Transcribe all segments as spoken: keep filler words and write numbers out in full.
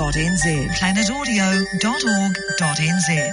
dot n z, planet audio dot org dot n z.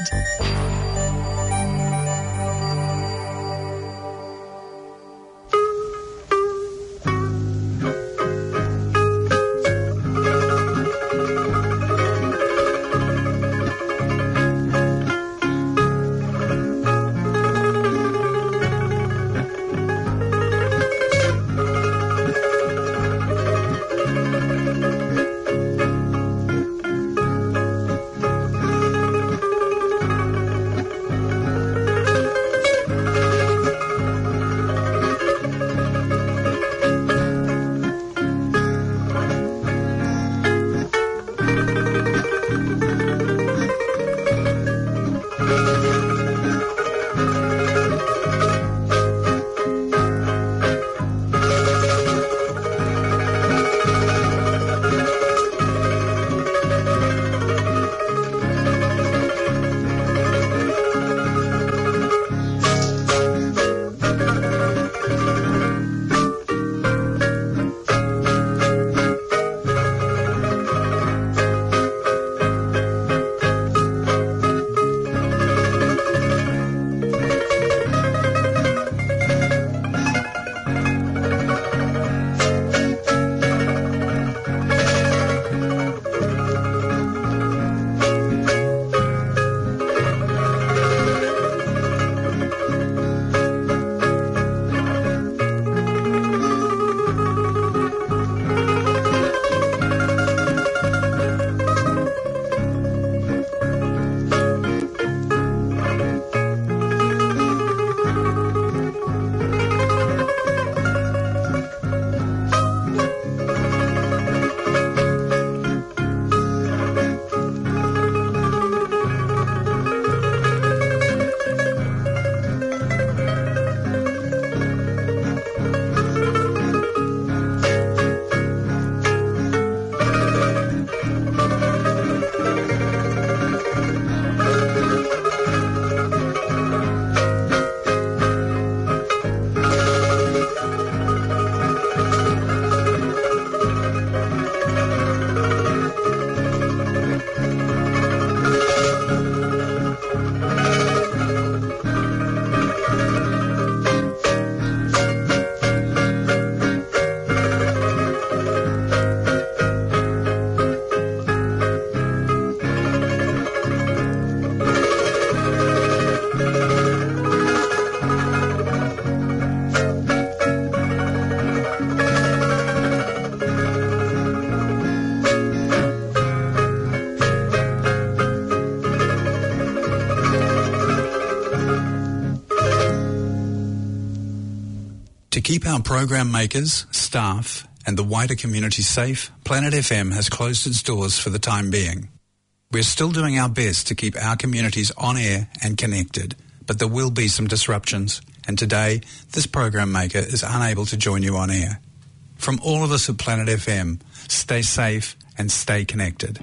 To keep our program makers, staff and the wider community safe, Planet F M has closed its doors for the time being. We're still doing our best to keep our communities on air and connected, but there will be some disruptions, and today this program maker is unable to join you on air. From all of us at Planet F M, stay safe and stay connected.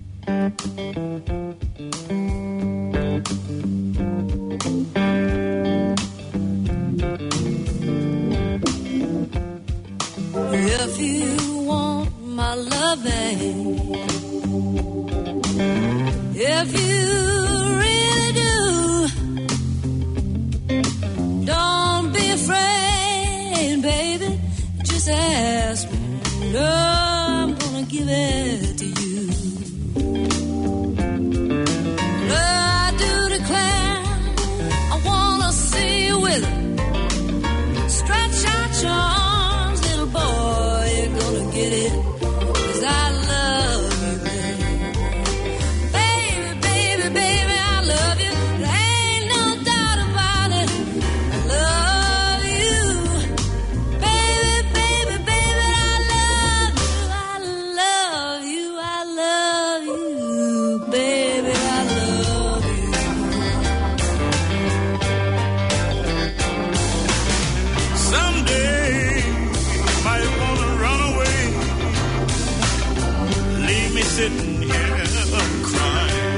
If you want my loving, if you really do, don't be afraid, baby, just ask me. No, I'm gonna give it to you. No, I do declare I wanna see you with it. Stretch out your arms, little boy, you're gonna get it, 'cause I love you, baby. Baby, baby, baby, I love you. There ain't no doubt about it. I love you. Baby, baby, baby, I love you. I love you. I love you. Baby, I love you. Someday you might want to run away, leave me sitting here crying.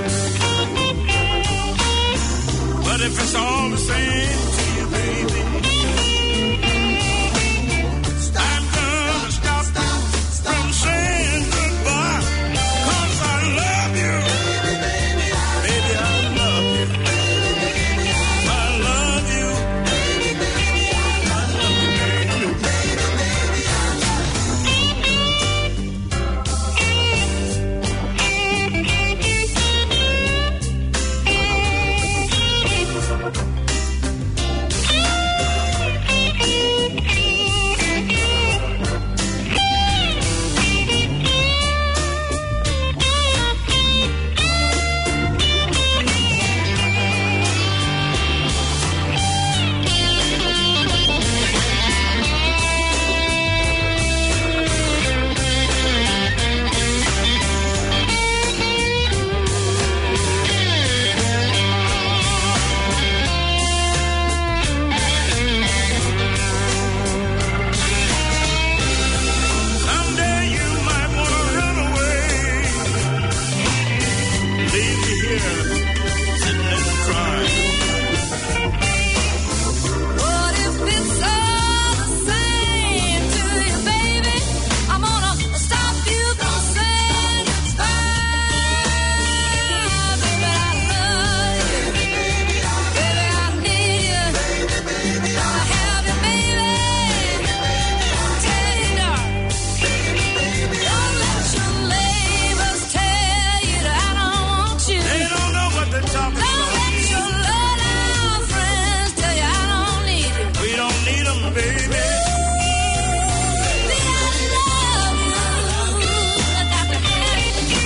But if it's all the same to you, baby, I'm gonna stop you from saying goodbye, 'cause I here sitting and crying. What if it's all the same to you, baby? I'm gonna stop you from saying goodbye. Baby, I love you. Baby, I need you. I have you, baby. Tell you, darling. Don't let your neighbors tell you that I don't want you. They don't know what they're talking Don't about. let your low-down friends tell you I don't need you. We don't need them, baby. Baby, I love you. I got to have you.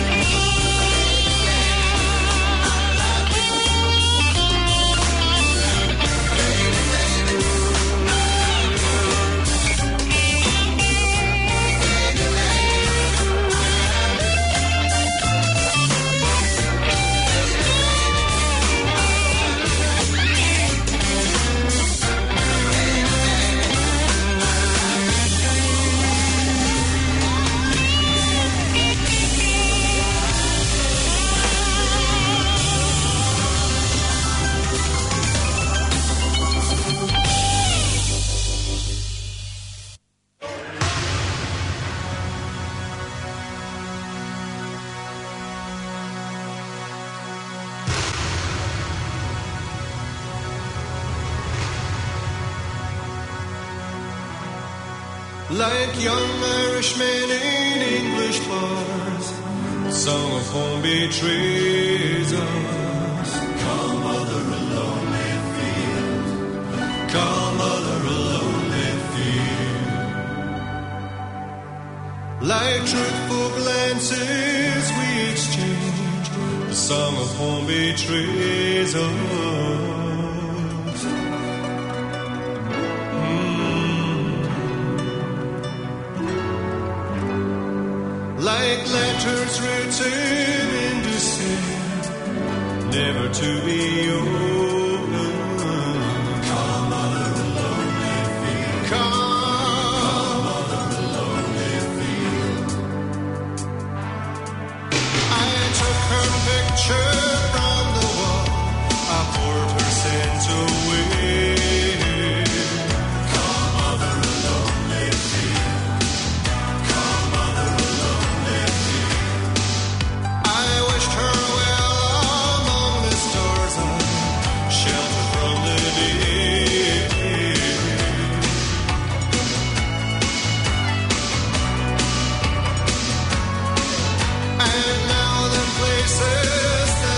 Like young Irishmen in English bars, a song of home betrays us. Call mother a lonely field, call mother a lonely field. Like truthful glances we exchange, the song of home betrays us. Like letters written in despair, never to be opened. Call mother a lonely field. Call mother a lonely field. I took her picture from the wall, I poured her sins away. Call mother a lonely field. Call mother a lonely field. I wished her well among the stars and shelter from the day. And now the places that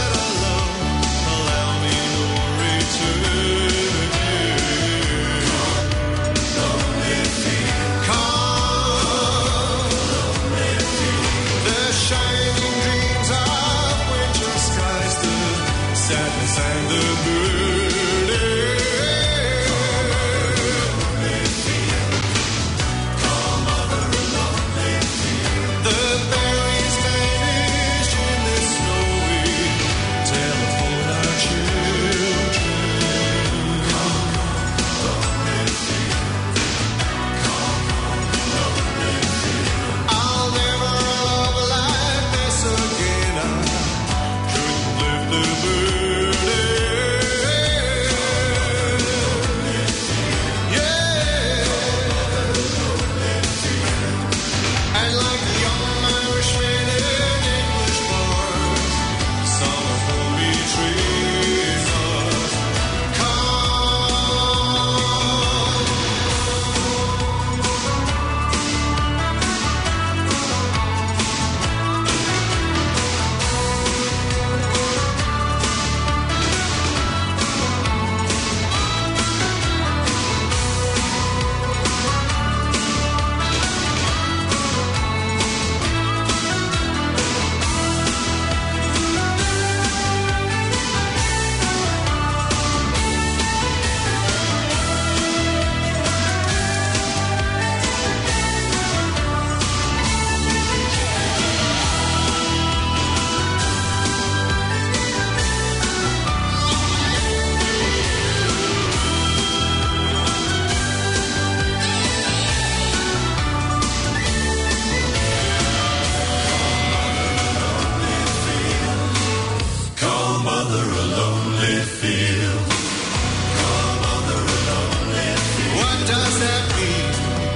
lonely field. Come over a lonely field. What does that mean?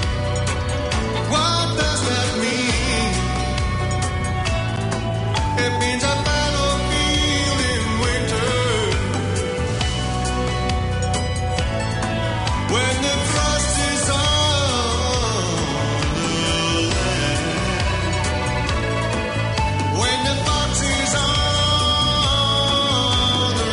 What does that mean? It means a battlefield in winter. When the frost is on the land. When the fox is on the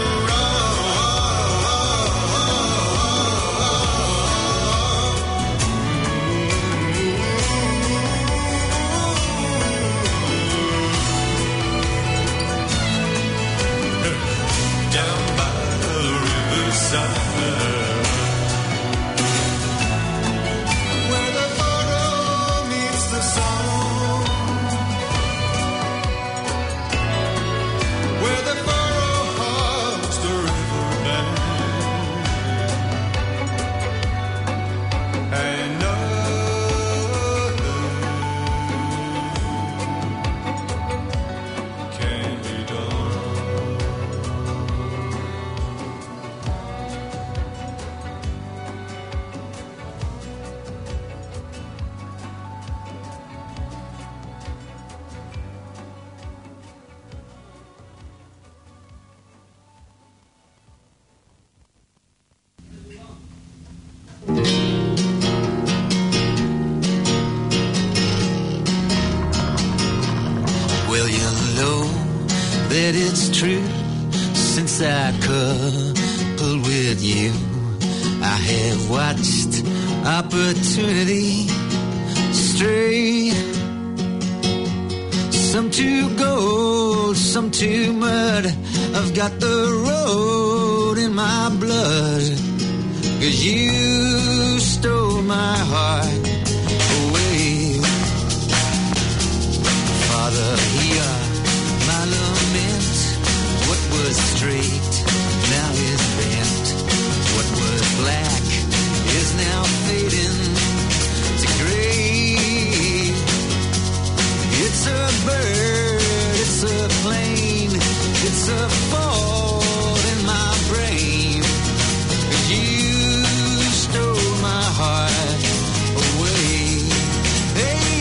down by the riverside, where the furrow meets the song, where the furrow hugs the riverbank, and nothing can be done. Well, you know that it's true. Since I coupled with you, I have watched opportunity stray. Some to gold, some to mud. I've got the road in my blood. 'Cause you stole my heart away. Father, hear my lament. What was straight now is bent. What was black is now fading to gray. It's a bird, it's a plane, it's a fault in my brain. You stole my heart away. Hey.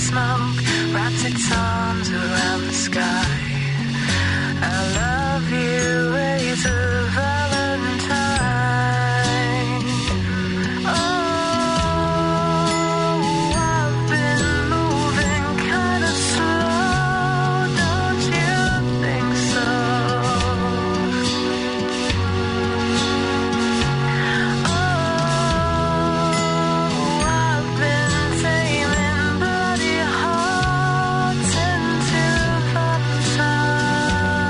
smoke wraps its arms around the sky. I love you, ways of Valentine. Oh, I've been moving kind of slow, don't you think so? Oh, I've been taming bloody hearts into Valentine.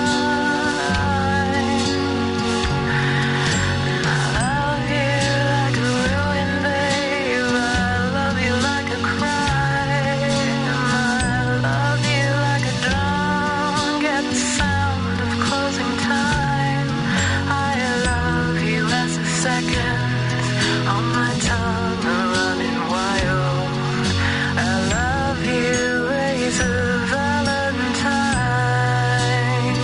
I love you like a ruined babe, I love you like a crime, I love you like a drunk at the sound of closing time. I love you as the seconds on my tongue are running wild. I love you, ways of Valentine.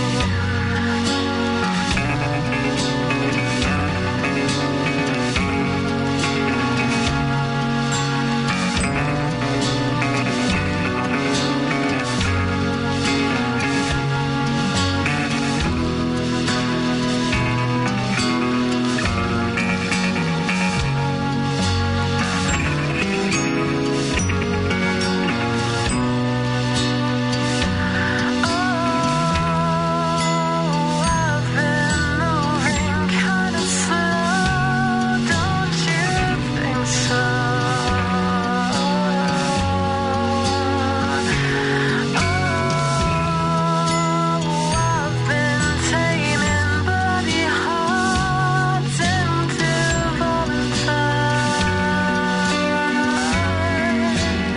Oh, I've been moving kind of slow, don't you think so? Oh, I've been taming bloody hearts into Valentine.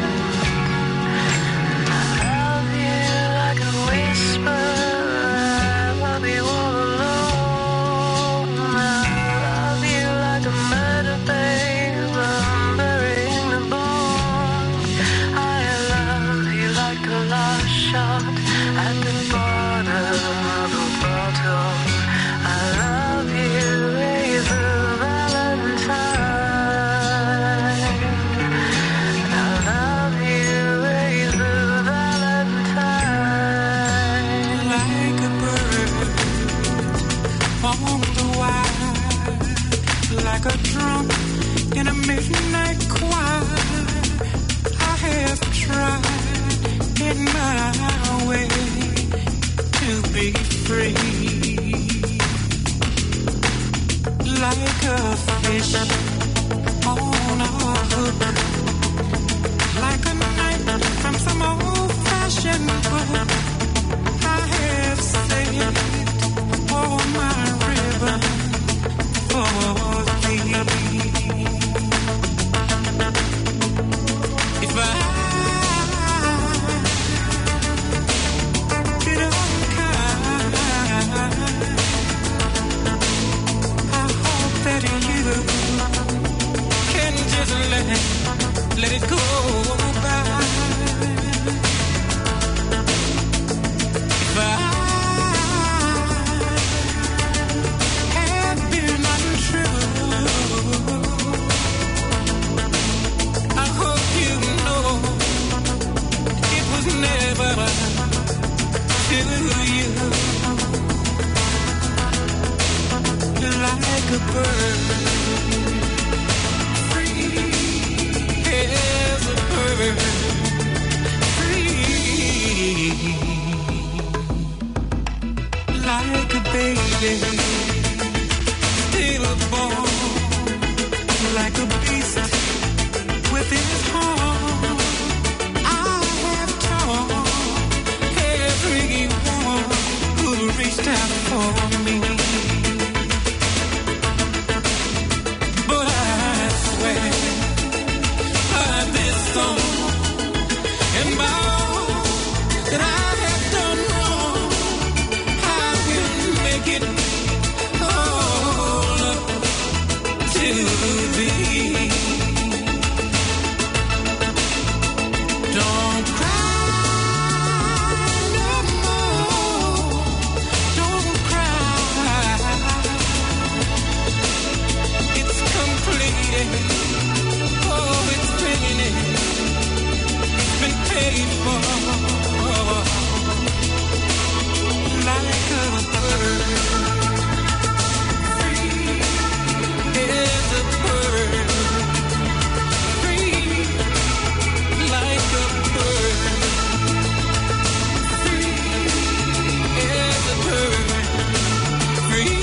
I love you like a whisper, I love you all alone. I love you like a murder, babe, I'm burying the bone. I love you like a last shot at the bottom of a bottle. I love you, ways of Valentine. I love you, ways of Valentine. Like a bird on the wire, like a drum in a midnight choir. I have tried in my way to be free. Like a fish on a hook, like a knife from some old-fashioned book. I have saved all my ribbon for thee. If I did unkind, I hope that you can just let let it go by. If I had been untrue, I hope you know it was never to you. Like a bird, free as a bird, free. Like a baby, stillborn, like a beast with his horn. I have torn everyone who reached out for me. But I swear by this song and by all that I have done wrong, I will make it all up to thee. Don't cry no more, don't cry. It's complete. Oh, it's finished. It's been made for, like a bird, free as a bird, free like a bird, free as a bird, free.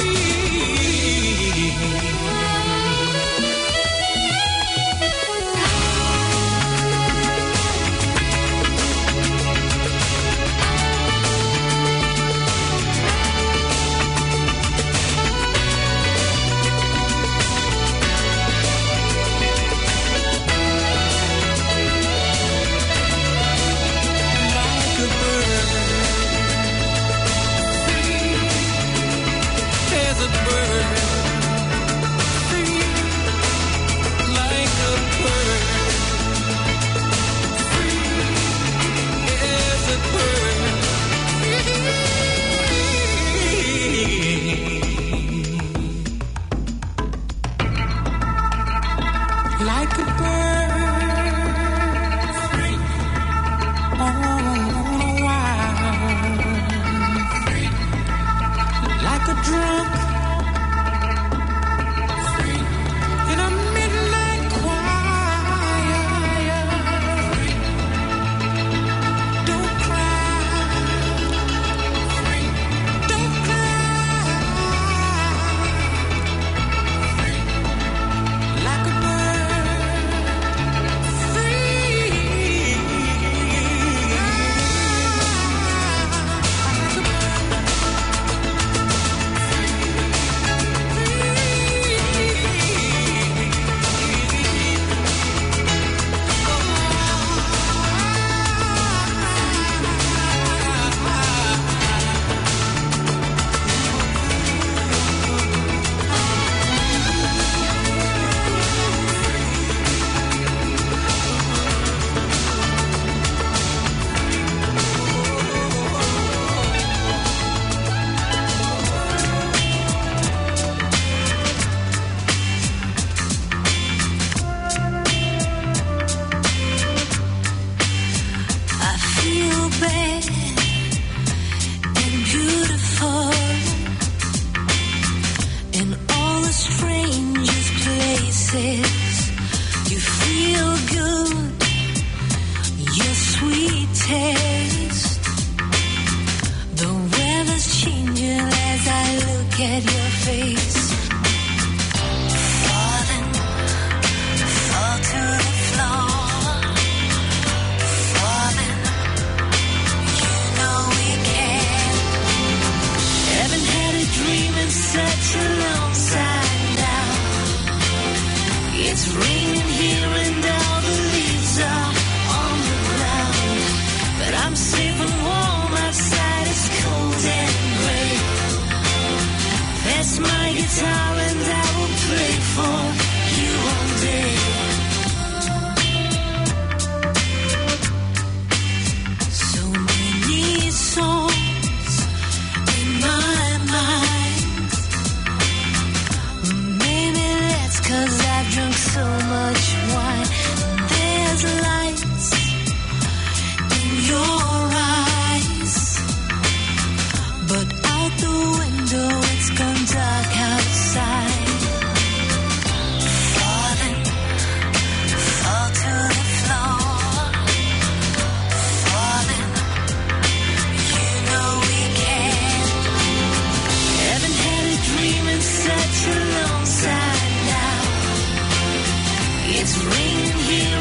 It's raining here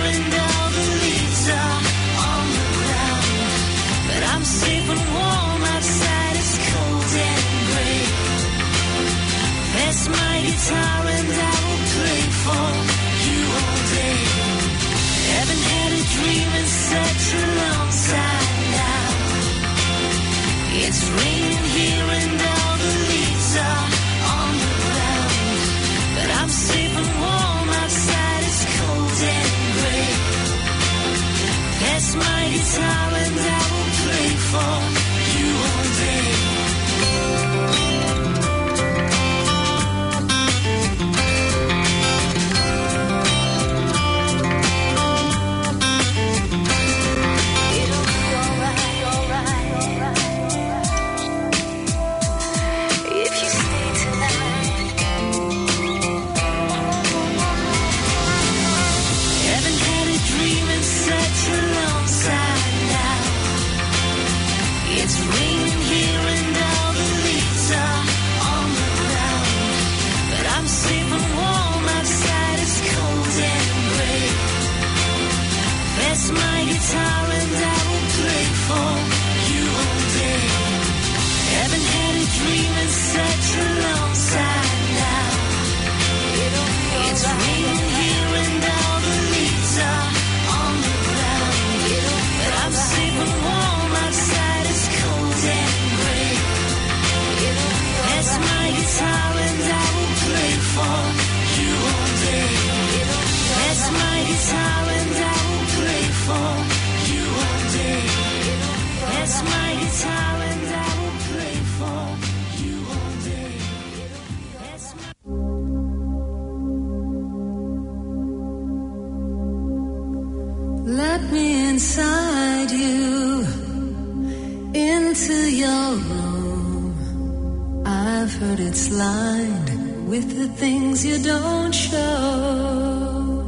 Let me inside you, into your room. I've heard it's lined with the things you don't show.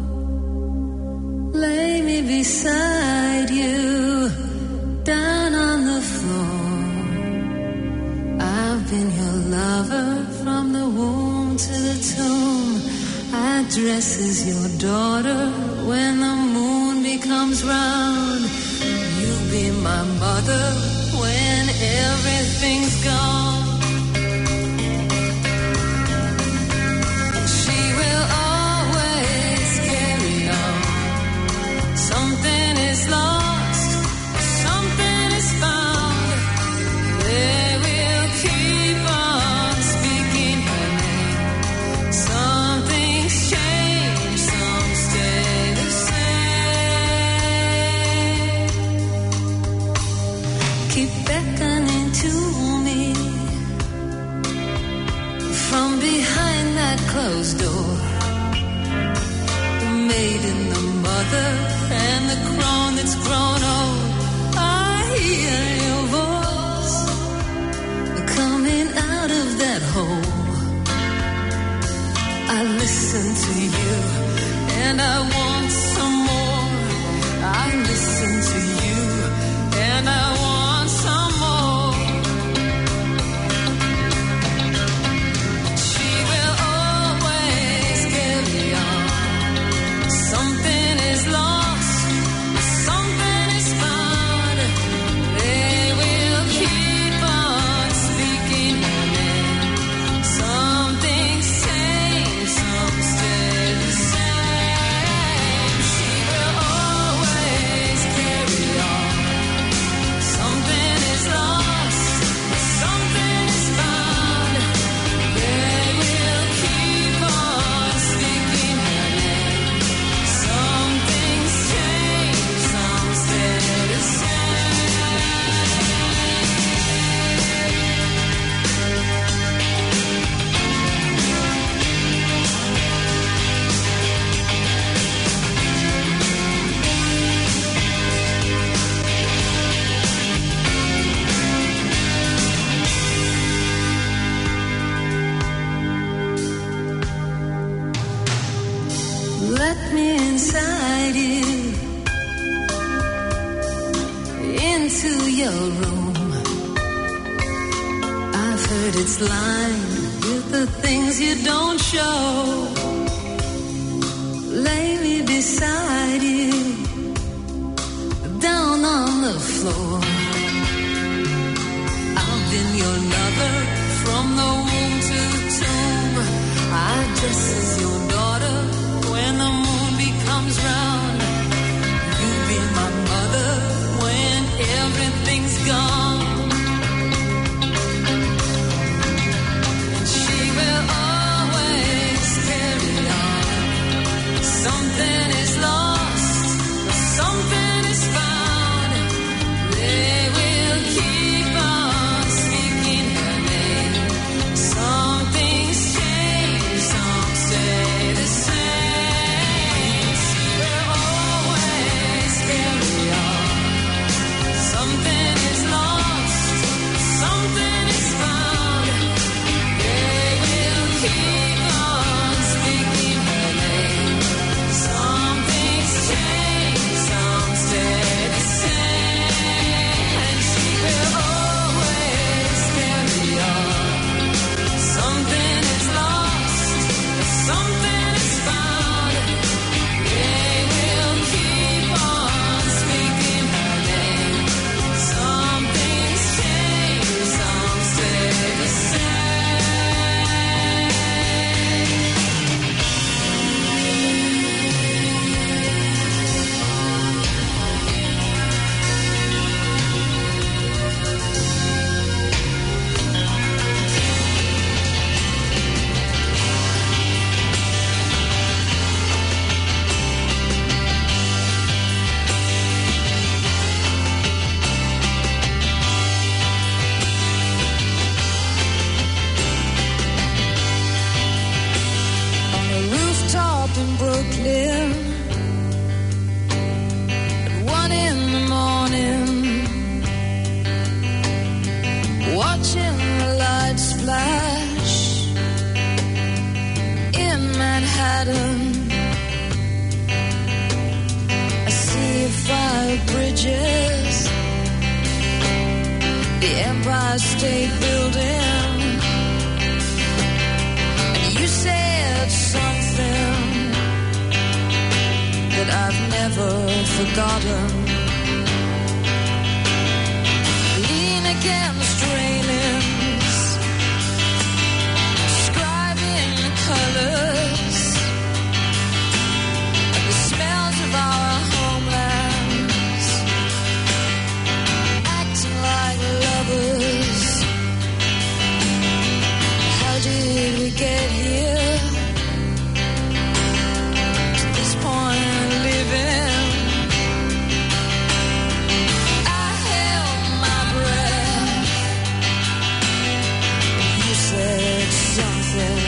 Lay me beside you, down on the floor. I've been your lover from the womb to the tomb. I dress as your daughter when the moon becomes round. You be my mother when everything's gone. She will always carry on. Something is lost, something is found. They will keep on speaking her name. Something's changed, some stay the same. Keep beckoning to me from behind that closed door. The maiden, the mother, and the crone that's grown old. I hear your voice coming out of that hole. I listen to you and I want some more. I listen to you and I want some more. She will always carry on. Something is lost, something is found. They will keep on speaking her name. Something's changed, some stay the same. She will always carry on. Something is lost, something is found. They will keep on speaking her name. Something's changed, some stay the same. Let me inside you, into your room. I've heard it's lined with the things you don't show. Lay me beside you, down on the floor. I've been your lover from the womb to the tomb. I dress as your daughter when the moon becomes round. You be my mother when everything's gone. And she will always carry on. Something is lost, something is found. They will keep on speaking her name. Something's changed, some say Manhattan, a sea of five bridges, the Empire State Building, and you said something that I've never forgotten. Lean against railings, describing the colors and the smells of our homelands, acting like lovers. How did we get here to this point in living? I held my breath and you said something.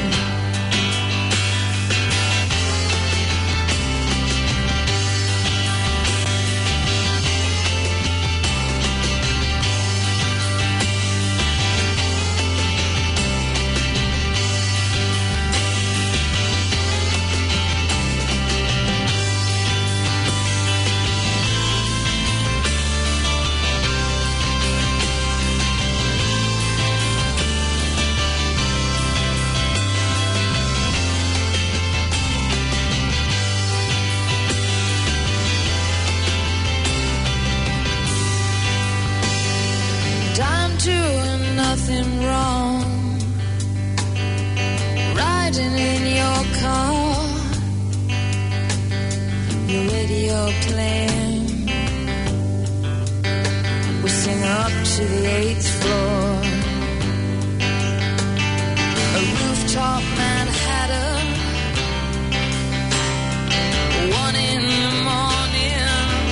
I'm doing nothing wrong, riding in your car, your radio playing, we sing up to the eighth floor, a rooftop Manhattan, one in the morning,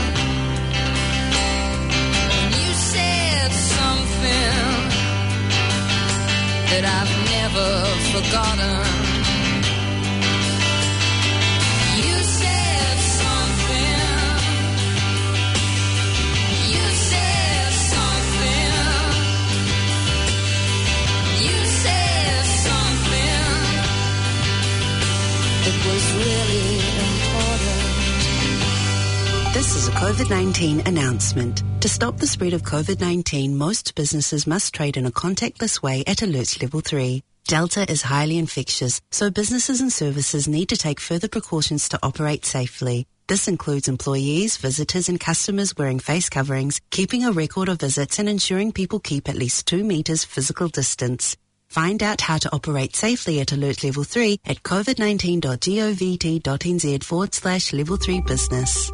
and you said something that I've never forgotten. You said something. You said something. You said something that was really important. This is a COVID nineteen announcement. To stop the spread of COVID nineteen, most businesses must trade in a contactless way at Alert Level three. Delta is highly infectious, so businesses and services need to take further precautions to operate safely. This includes employees, visitors and customers wearing face coverings, keeping a record of visits and ensuring people keep at least two meters physical distance. Find out how to operate safely at Alert Level three at covid nineteen dot govt dot nz forward slash level three business.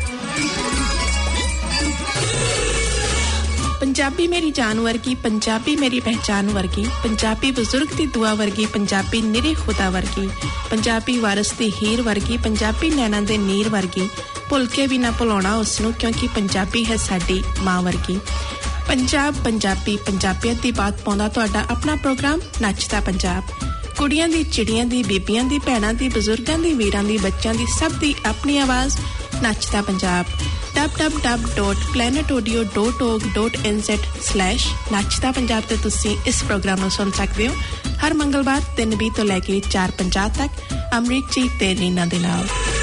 Punjabi मेरी जान वर्गी, पंजाबी मेरी पहचान वर्गी, पंजाबी बुजुर्ग दी दुआ वर्गी, पंजाबी निरे खुदा वर्गी, पंजाबी वारस दी हीर वर्गी, पंजाबी नैना दे नीर वर्गी, भुल के भी ना भुलाउणा उस नूं क्योंकि पंजाबी है साडी मां वर्गी। पंजाब पंजाबी पंजाबियत दी बात पाउंदा तुहाडा अपना प्रोग्राम नੱਚਦਾ पंजाब। कुड़ियां दी चिड़ियां दी बीबियां दी भैणां दी बुजुर्गां दी वीरां दी बच्चां दी सब दी अपनी आवाज़ नੱਚਦਾ Punjab. w w w dot planet audio dot org dot n z slash ਨੱਚਦਾ पंजाब ਤੇ ਤੁਸੀਂ ਇਸ ਪ੍ਰੋਗਰਾਮ ਨੂੰ ਸੁਣ ਸਕਦੇ ਹੋ ਹਰ ਮੰਗਲਵਾਰ ਤਿੰਨ ਵੀਹ ਤੋਂ ਲੈ ਕੇ ਚਾਰ ਪੰਜਾਹ ਤੱਕ ਅਮਰੀਕ ਜੀ ਤੇ ਰੀਨਾ ਦੇ ਨਾਲ।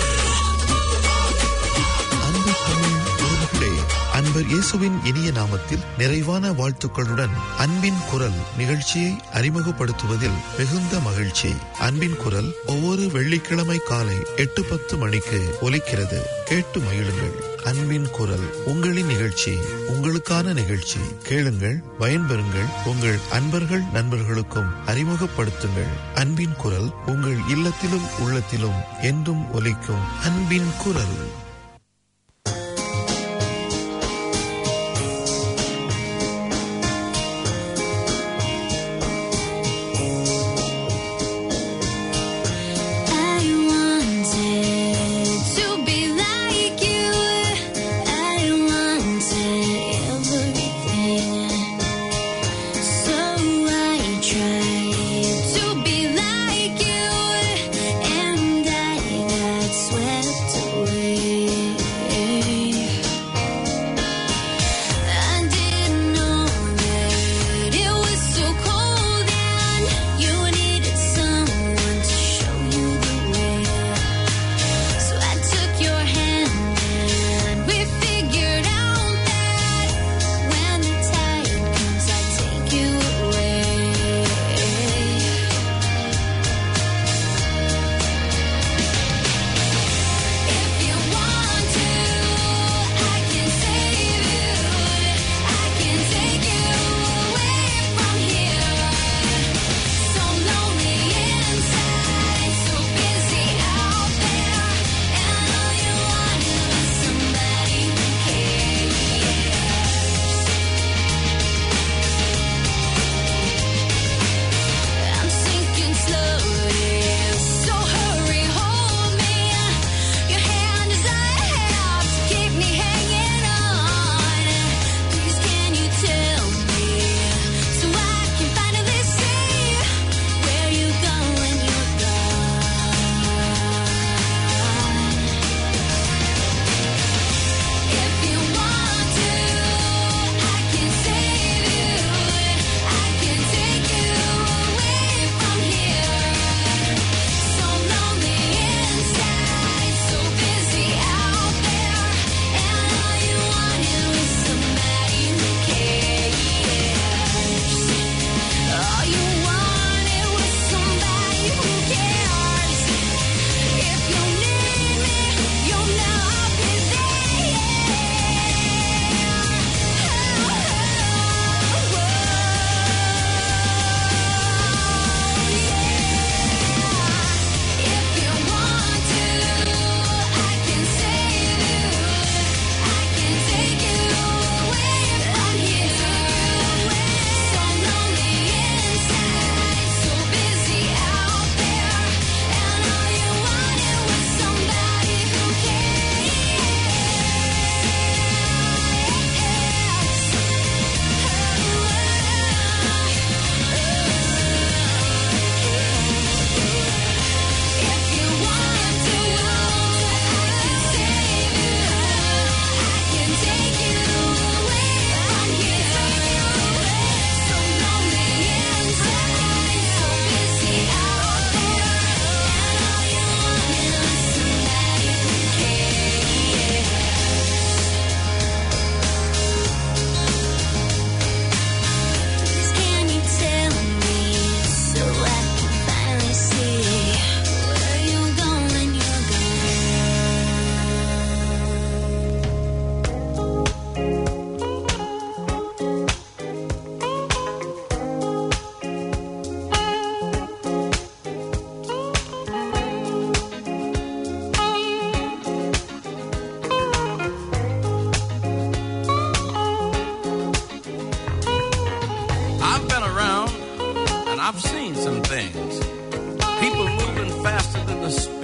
அன்பர் இயேசுவின் இனிய நாமத்தில் நிறைவான வாழ்த்துக்களுடன் அன்பின் குரல் நிகழ்ச்சியை அறிமுகப்படுத்துவதில் மிகுந்த மகிழ்ச்சி. அன்பின் குரல் ஒவ்வொரு வெள்ளிக்கிழமை காலை எட்டு பத்து மணிக்கு ஒலிக்கிறது. கேட்டு மகிழுங்கள். அன்பின் குரல் உங்களின் நிகழ்ச்சி, உங்களுக்கான நிகழ்ச்சி. கேளுங்கள், பயன்பெறுங்கள், உங்கள் அன்பர்கள் நண்பர்களுக்கும் அறிமுகப்படுத்துங்கள். அன்பின் குரல் உங்கள் இல்லத்திலும் உள்ளத்திலும் என்றும் ஒலிக்கும். அன்பின் குரல். Swept away.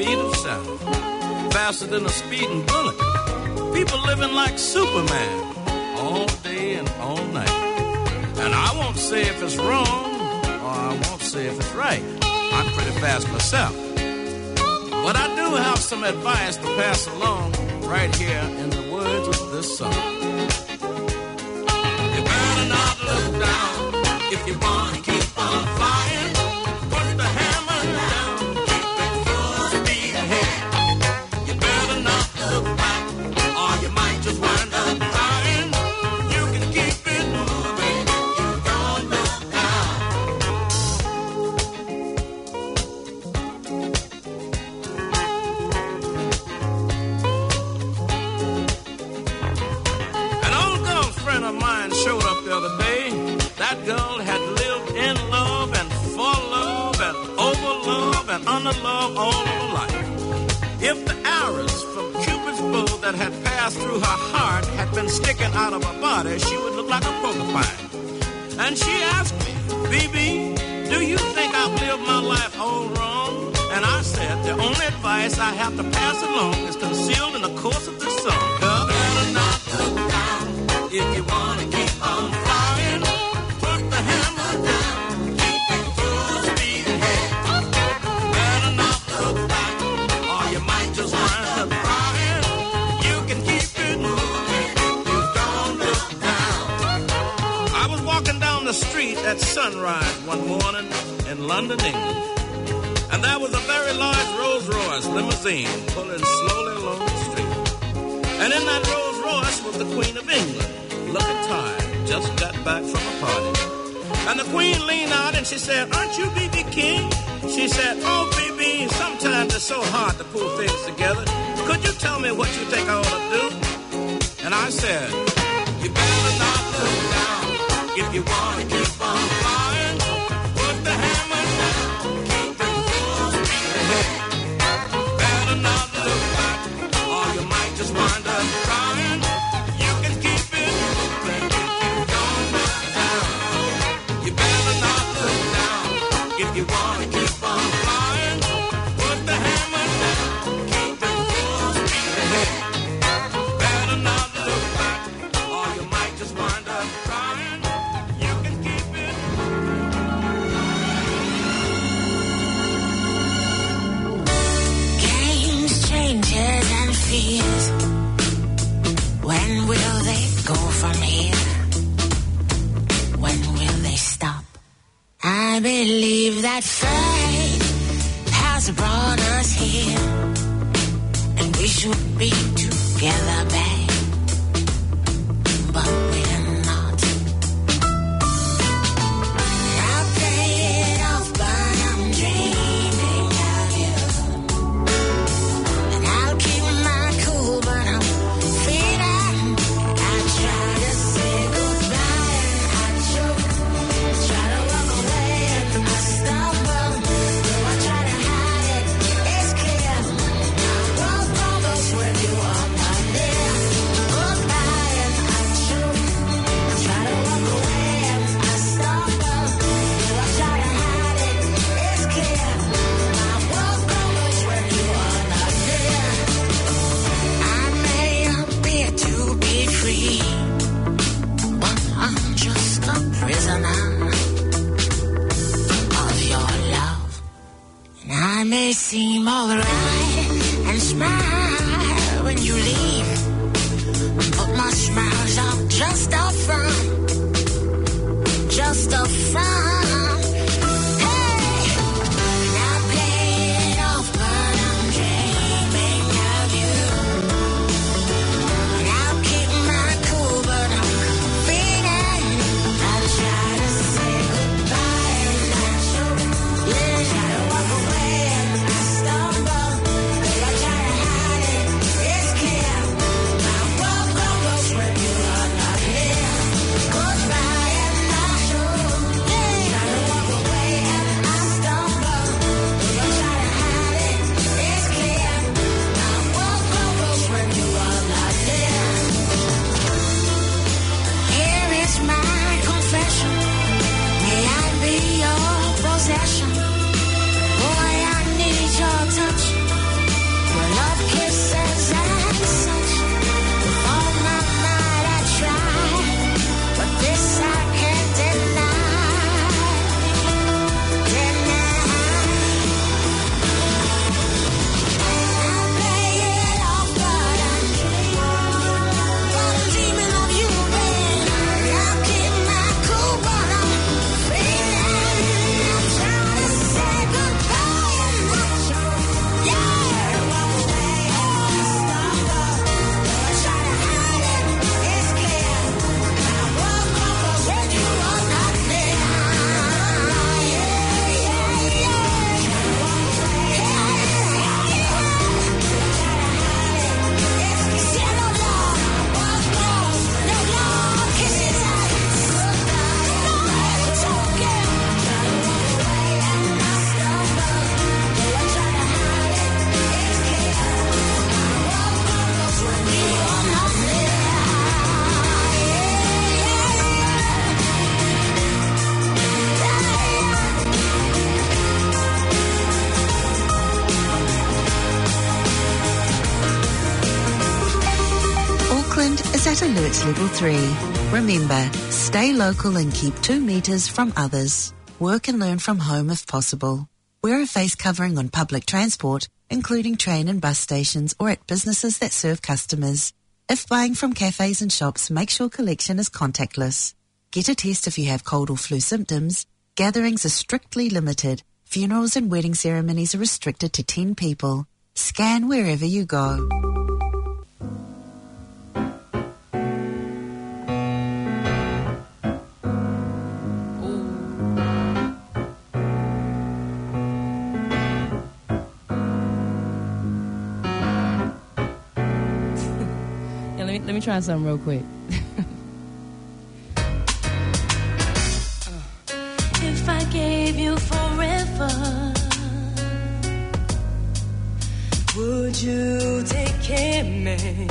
speed of sound, faster than a speeding bullet. People living like Superman all day and all night. And I won't say if it's wrong, or I won't say if it's right. I'm pretty fast myself. But I do have some advice to pass along right here in the words of this song. You better not look down if you want to keep on flying. Put the hammer down, keep it full speed ahead. You better not look back, or you might just wind up dying. You can keep it moving, you don't look down. An old girlfriend of mine showed up the other day. That girl had lived in love and for love and over love and under love all of her life. If the arrows from Cupid's bow that had passed through her heart had been sticking out of her body, she would look like a porcupine. And she asked me, B B, do you think I've lived my life all wrong? And I said, the only advice I have to pass along is concealed in the course of this song. Girl, better not look down if you want to keep on flying. Put the hammer down, keep it full speed ahead. Better not look back, or you might just wind up crying. You can keep it moving, you don't look down. I was walking down the street at sunrise one morning in London, England. And there was a very large Rolls Royce limousine pulling slowly along the street. And in that Rolls Royce was the Queen of England, looking tired, just got back from a party. And the Queen leaned out and she said, aren't you B B King? She said, oh, B B, sometimes it's so hard to pull things together. Could you tell me what you think I ought to do? And I said, you better not look down if you want to keep on flying. Put the hammer down, keep it full speed ahead. Better not look back, or you might just wind up crying. You can keep it moving if you don't look down. You better not look down if you want to keep on flying. Put the hammer down, keep it full speed ahead. Better not look back, or you might just wind up crying. You can keep it Games, changes, and fears. When will they go from here? When will they stop? I believe that fate has brought us here, and we should be together, babe. But we're not. I'll play it off, but I'm dreaming of you. And I'll keep my cool, but I'm feeling. I try to say goodbye and I choke. Try to walk away and I stumble. Though I try to hide it, it's clear. I won't almost when you are not there. Goodbye and I choke. Try to walk away and I stumble. Though I try to hide it, it's clear. I won't almost when you are not there. I may appear to be free, but I'm just a prisoner of your love. And I may seem alright and smile when you leave, but my smiles are just a front, just a front. Hey, and I play it off, but I'm dreaming of you. And I'll keep my cool, but I'm feeling. I try to say goodbye and I choke. Yeah, try to walk away and I stumble. Though I try to hide it, it's clear. I walk almost when you are not here. Goodbye and I choke. Yeah. Auckland is at alert level three. Remember, stay local and keep two metres from others. Work and learn from home if possible. Wear a face covering on public transport, including train and bus stations or at businesses that serve customers. If buying from cafes and shops, make sure collection is contactless. Get a test if you have cold or flu symptoms. Gatherings are strictly limited. Funerals and wedding ceremonies are restricted to ten people. Scan wherever you go. Yeah, let me let me try something real quick. If I gave you forever, would you take care of me?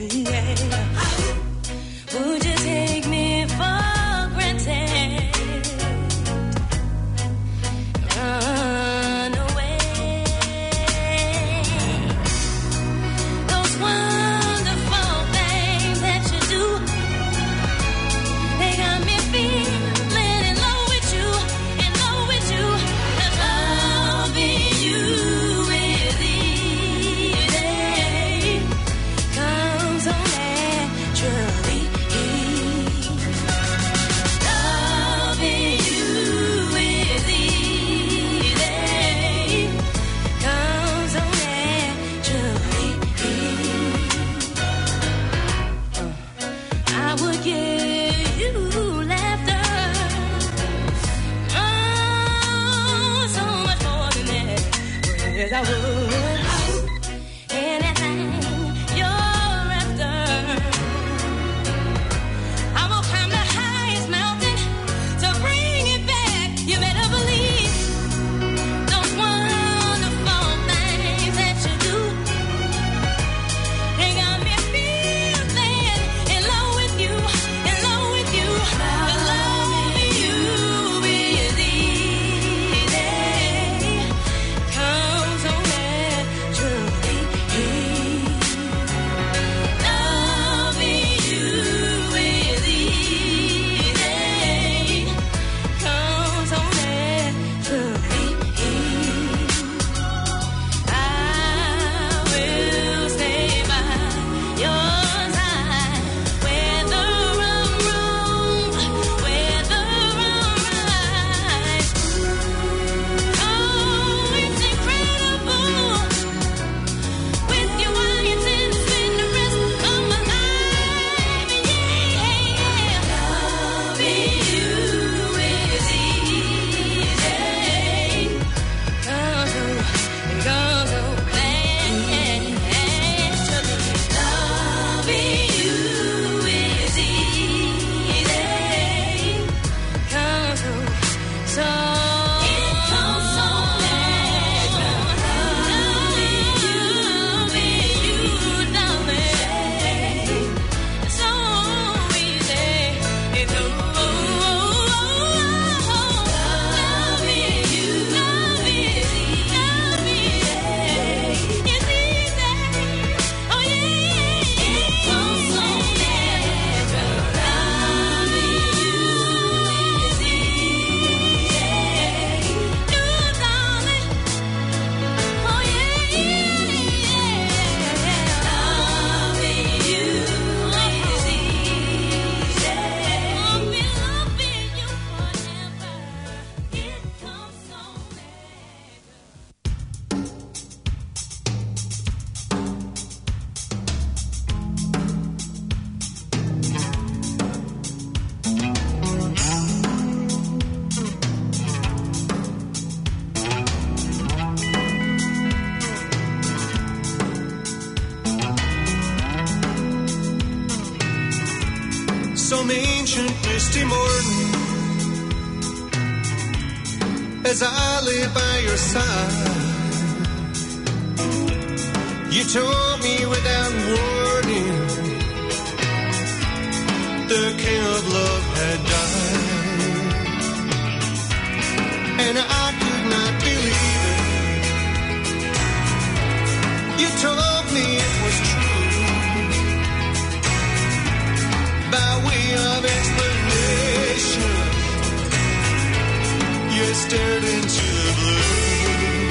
Would you take me for granted? Run away. Those wonderful things that you do, they got me feeling in love with you, in love with you. Loving you is easy, comes so naturally. Loving you is easy, comes so naturally. Uh, I would give you laughter, oh, so much more than that. Yes, I would. Anything you're after, I will climb the highest mountain to bring it back. You better believe those wonderful things that you do, they got me feeling in love with you, in love with you. Loving you is easy, comes so naturally. Loving you is easy, comes so naturally. I will stay by your side, whether I'm wrong, whether I'm right. Oh, it's incredible. With you, I intend to spend the rest of my life. Yeah, loving you is easy, comes so, comes so naturally. Loving you is easy, comes so, so. It comes so naturally. Loving you, darling, so easy. It's so loving you, loving you, it's easy. Oh yeah, it comes so natural. Loving you is easy, you darling. Oh yeah, loving you is easy. I'll be loving you forever. It comes so natural. Some ancient misty morning, as I lay by your side, you told me without warning the king of love had died, and I could not believe it. You told me it was true. stared into the blue.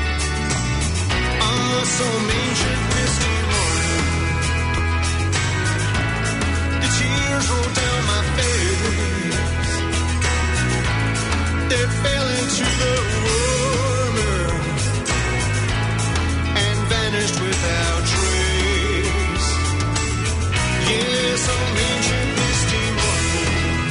On some ancient misty morning, the tears rolled down my face. They fell into the warmer and vanished without trace. Yes, some ancient misty morning.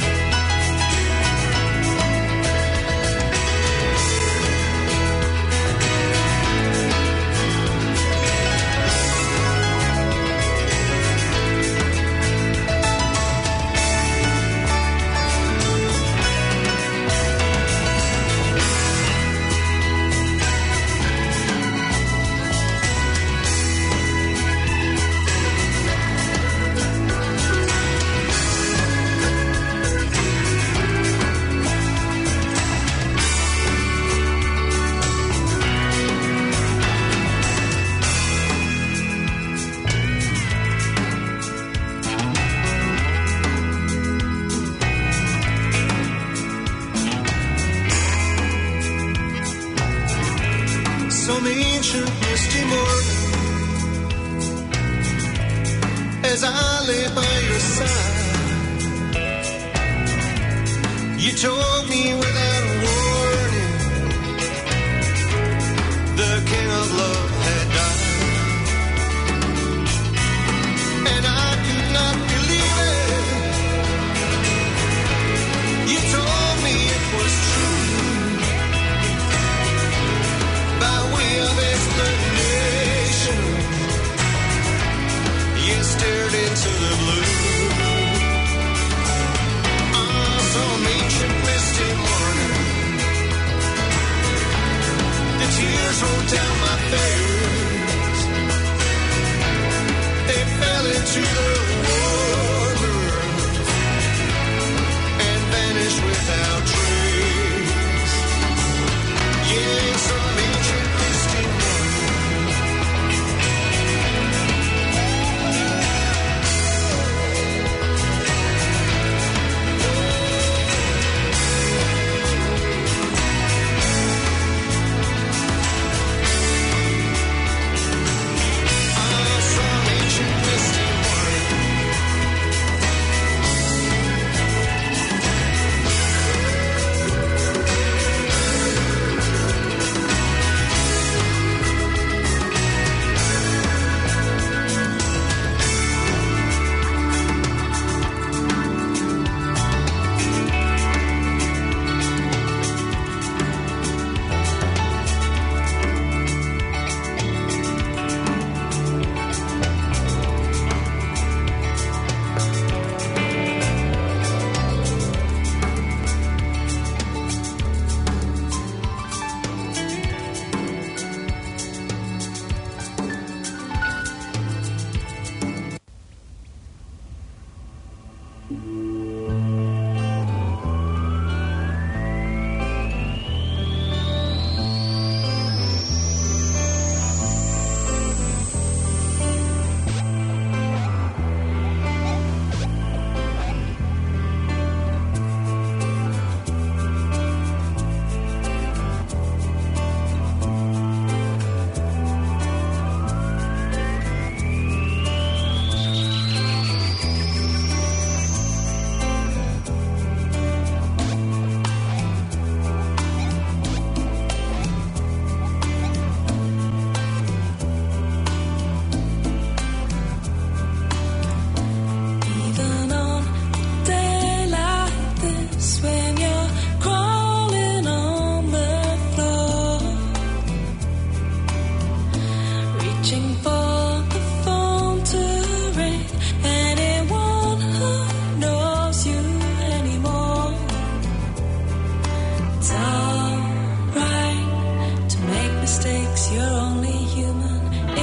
Some ancient misty morning, as I lay by your side, you told me without warning, the king of love had died. And I could not believe it. You told me it was true. By way of explanation, you stared into the blue. On some ancient misty morning, the tears rolled down my face. They fell into the water and vanished without trace. Yeah, some ancient misty morning. Ah, some ancient misty morning. Even on a day like this, when you're crawling on the floor, reaching for the phone to ring anyone who knows you anymore. It's alright to make mistakes, you're only human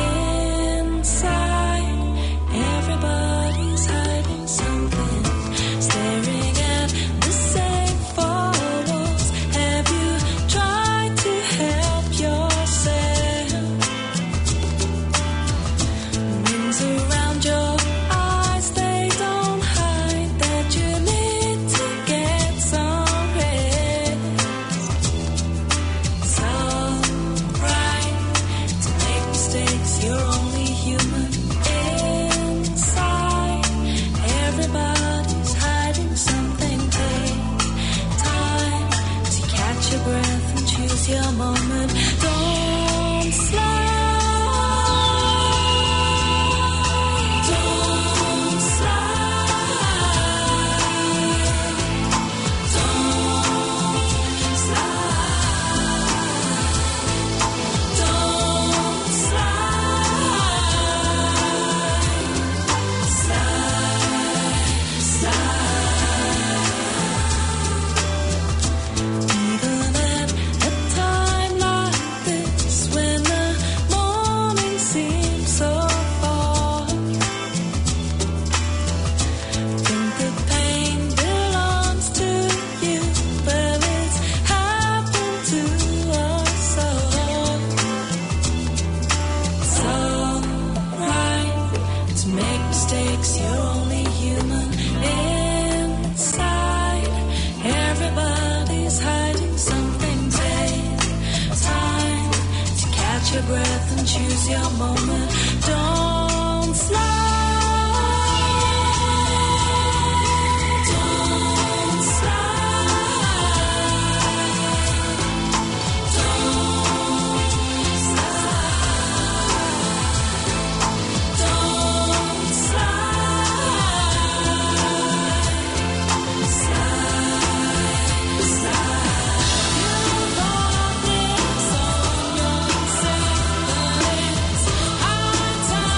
inside. Everybody's hiding something, staring at the same four walls. Have you tried to help yourself? moment. Don't slide. Don't slide. Don't slide. Don't slide.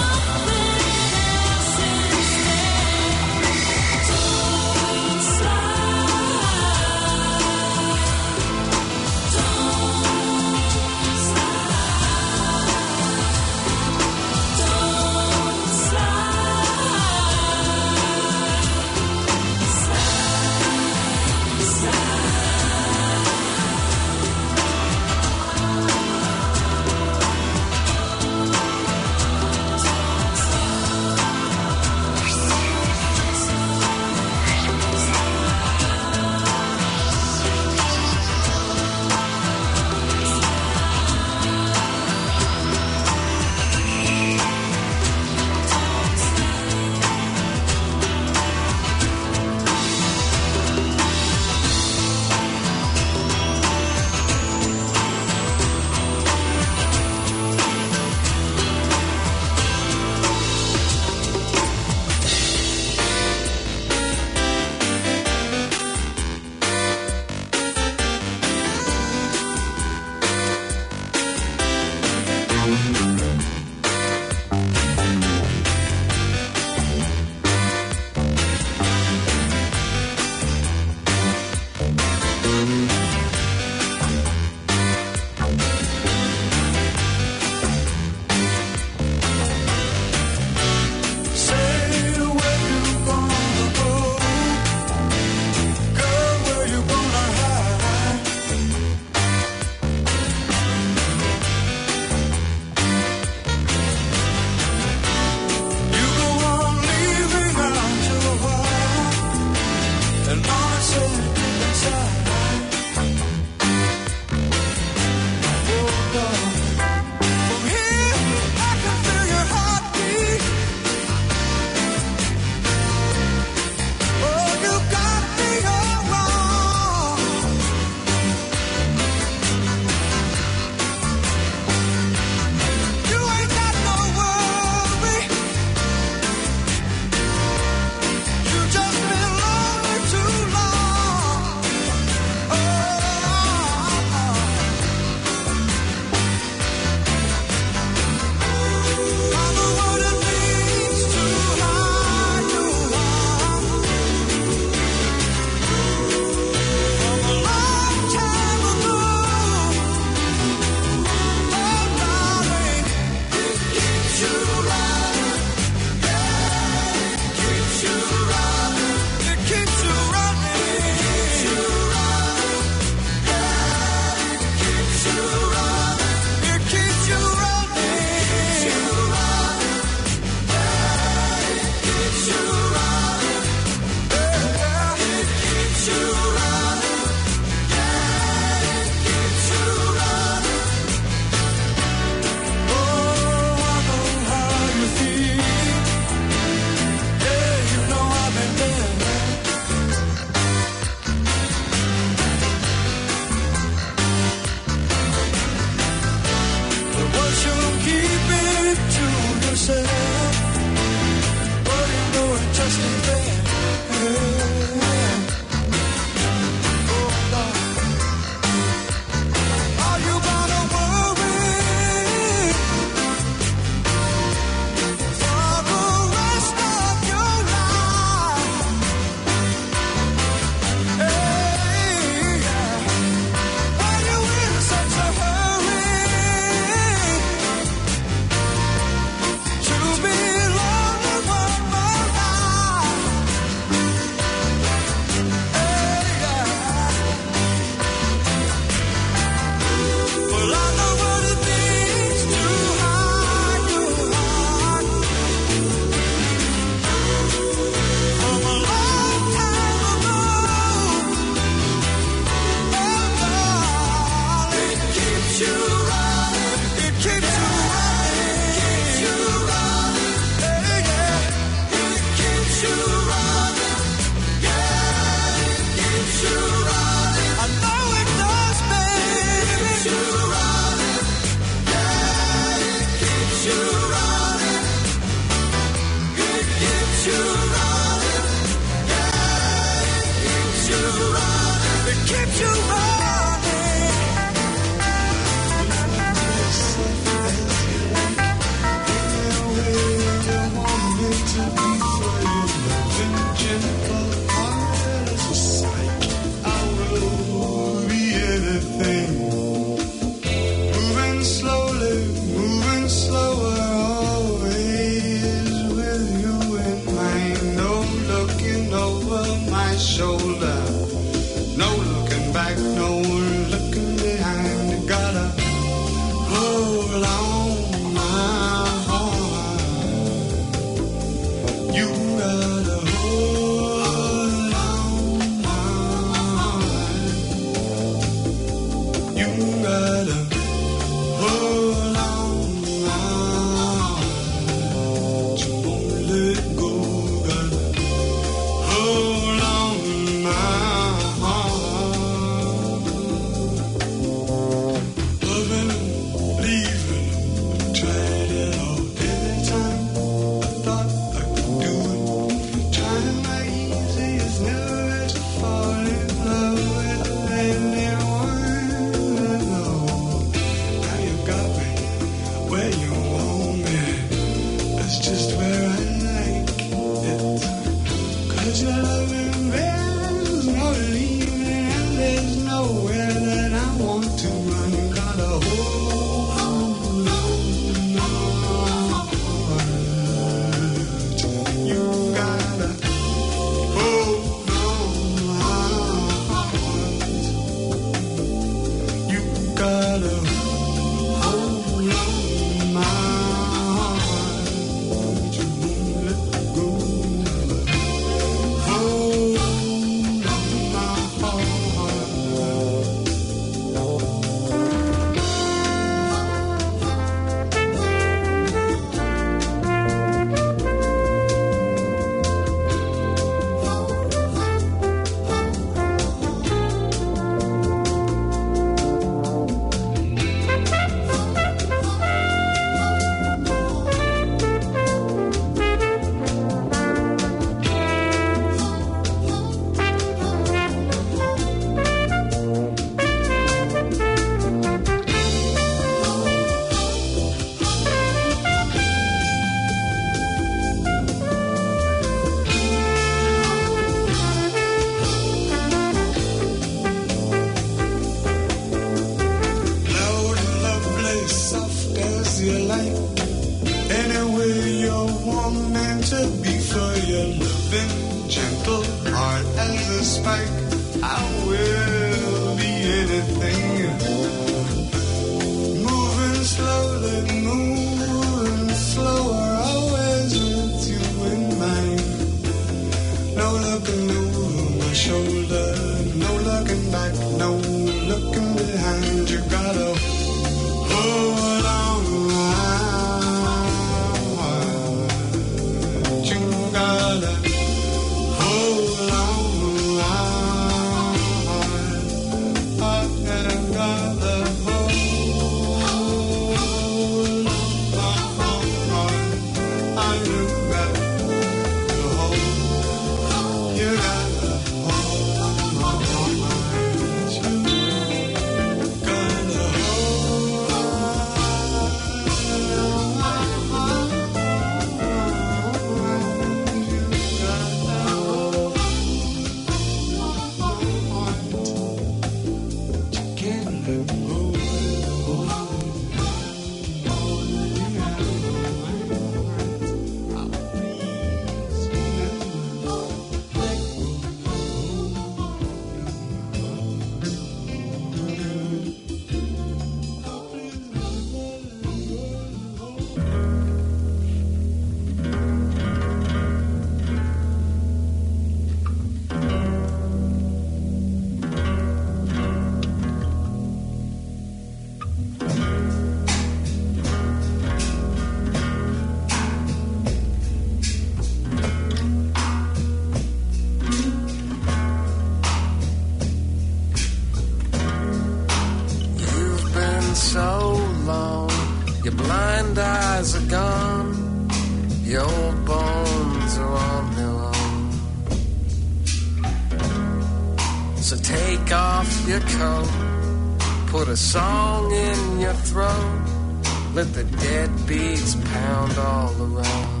So take off your coat, put a song in your throat, let the dead beats pound all around.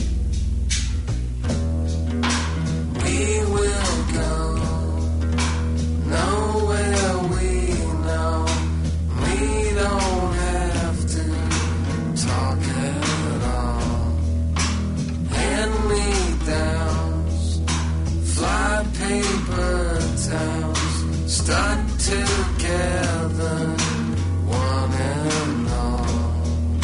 We will go nowhere we know. We don't have to talk at all. Hand-me-downs, fly paper towns, stuck together, one and all.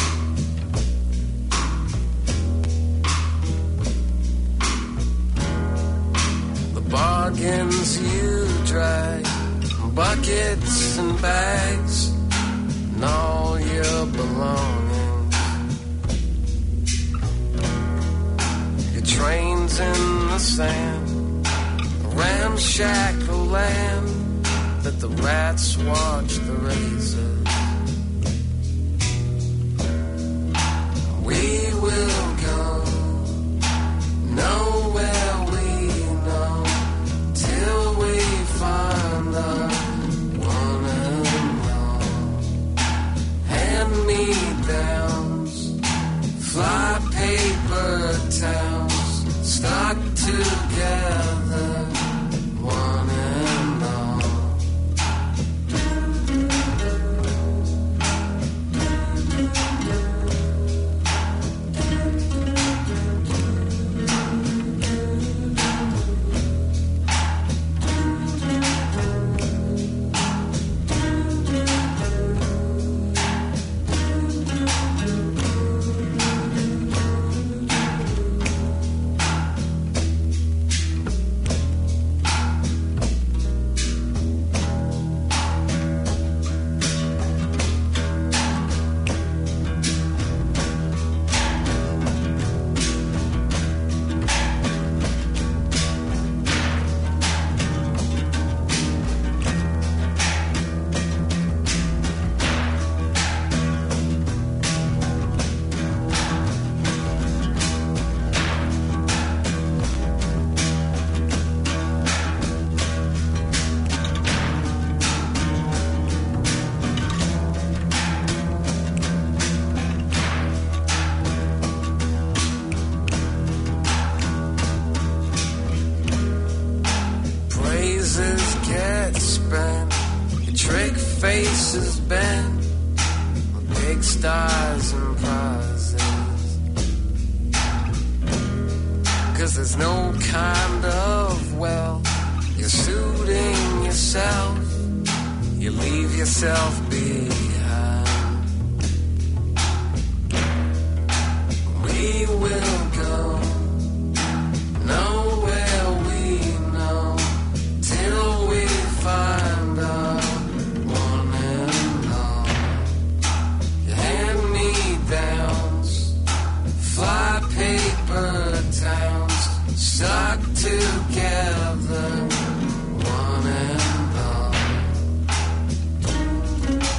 The bargains you drag, buckets and bags, and all your belongings. Your trains in the sand, a ramshackle land, let the rats watch the razors. We will go nowhere we know till we find the one and all. Hand-me-downs, fly paper towns, stuck together, one and all. Praises get spent, your trick faces bent, with big stars and prizes. Cause there's no kind of wealth, you're suiting yourself, you leave yourself behind. We will go nowhere we know till we find our one and all. Your hand-me-downs, fly paper towns, stuck together, one and all.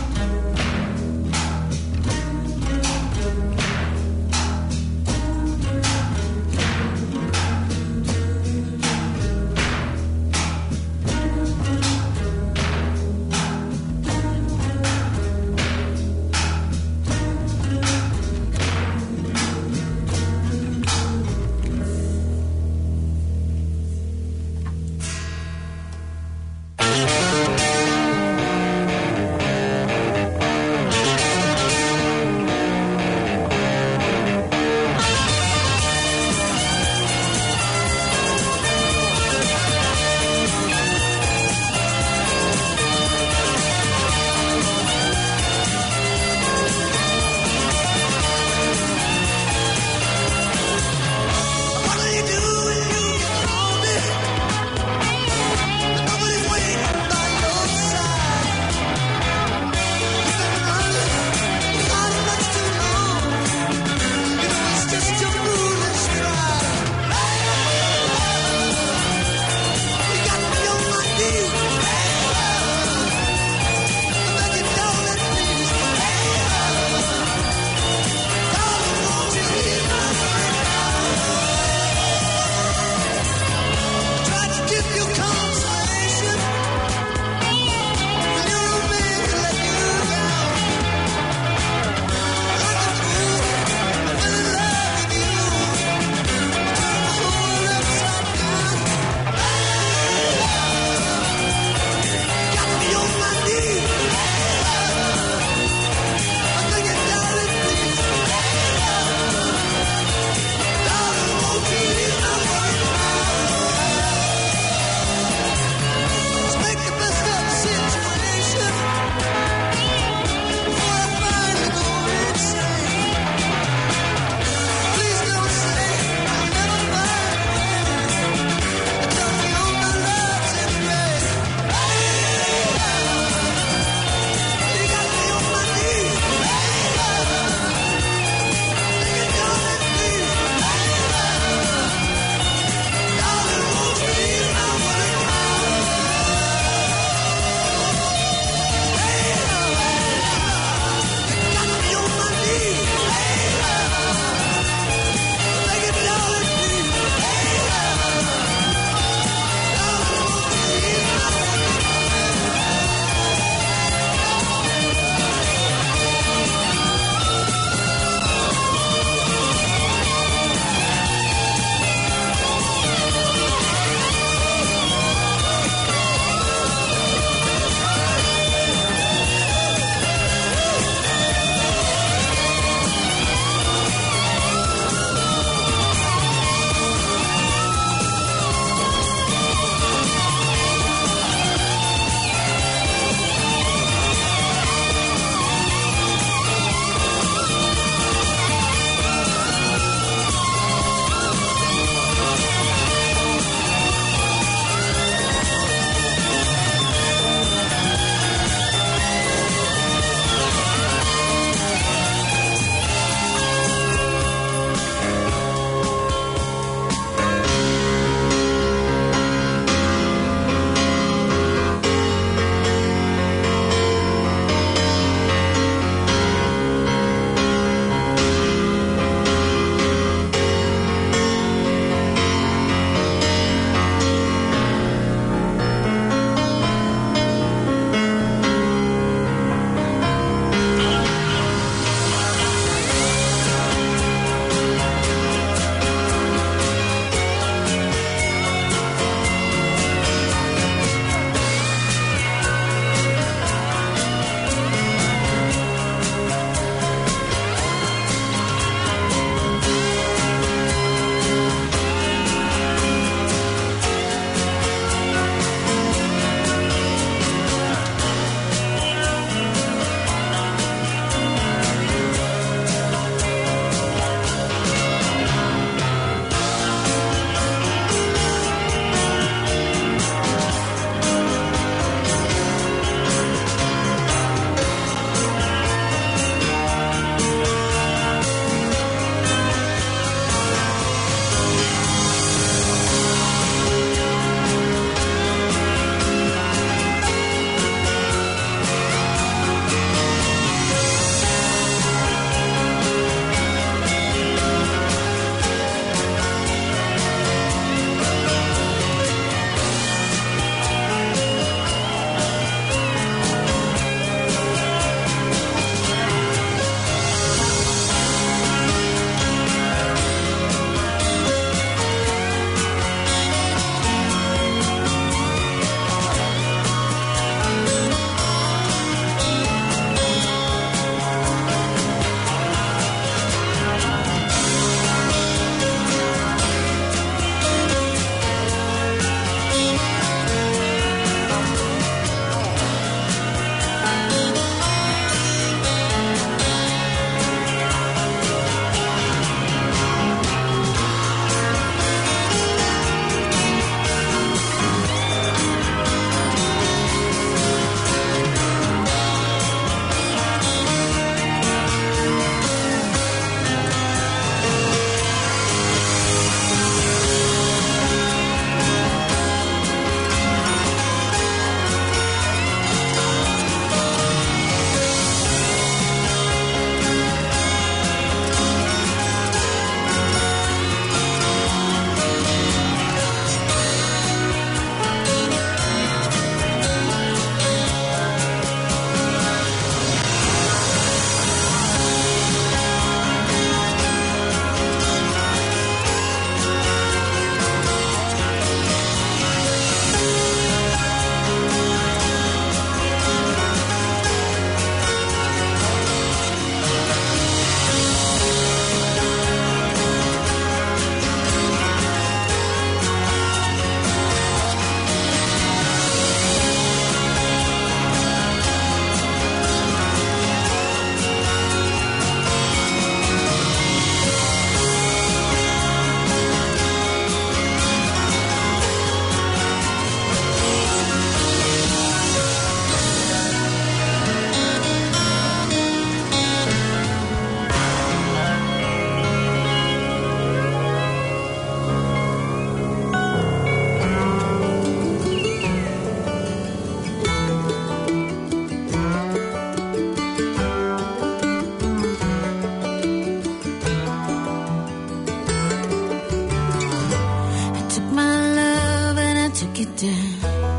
took it down.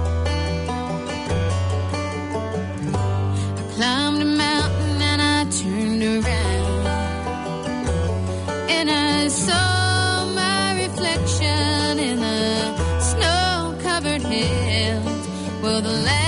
I climbed a mountain and I turned around, and I saw my reflection in the snow-covered hills. Well, the land